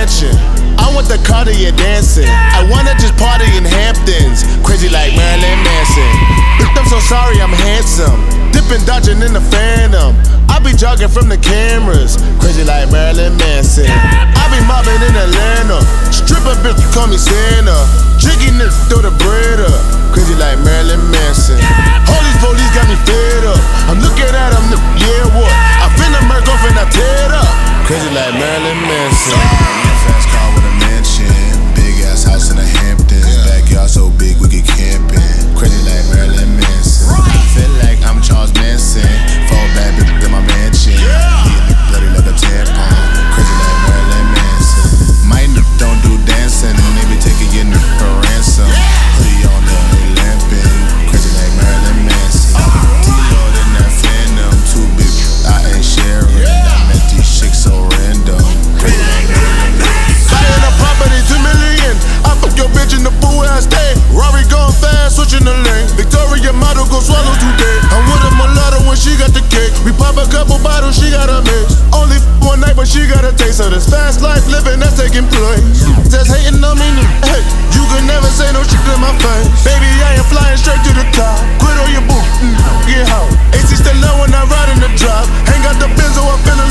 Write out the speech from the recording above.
mansion. I want the Cartier dancing. I wanna just party in Hamptons. Crazy like Marilyn Manson. Bitch, I'm so sorry, I'm handsome. Dipping, dodging in the Phantom. I be jogging from the cameras. Crazy like Marilyn Manson. I be mobbing in Atlanta. Stripper bitch, call me Santa. Jiggy nigga, throw the bread up. Crazy like Marilyn Manson. All these police got me fed up. I'm looking at them, yeah, what? I finna murk off and I tear it up. Crazy like Marilyn Manson. Fast car with a mansion, big ass house in the Hamptons. Backyard so big we get camping. Crazy like Marilyn Manson. Feel like I'm Charles Manson. Fall bad bitch in my mansion. Bloody like a tampon. Crazy like Marilyn Manson. My nigga don't do dancing, they be taking your nigga for ransom. Hoodie on they lamping. Crazy like Marilyn Manson. T-Lord in that Phantom, too big, I ain't sharing. I met these chicks so random. Crazy like Marilyn Manson. Buying a property, 2 million. I fuck your bitch in the pool where I stay. Rari going fast, switching the lane. Victoria model go swallow today. I'm with a mulatto when she got the cake. We pop a couple bottles, she got a mix. Only one night, but she got a taste of this fast life living that's taking place. Just hating on me, hey, you can never say no shit to my face. Baby, I am flying straight to the top. Quit on your boo, get out. AC still low when I ride in the drop. Ain't got the Benzo, I'm feeling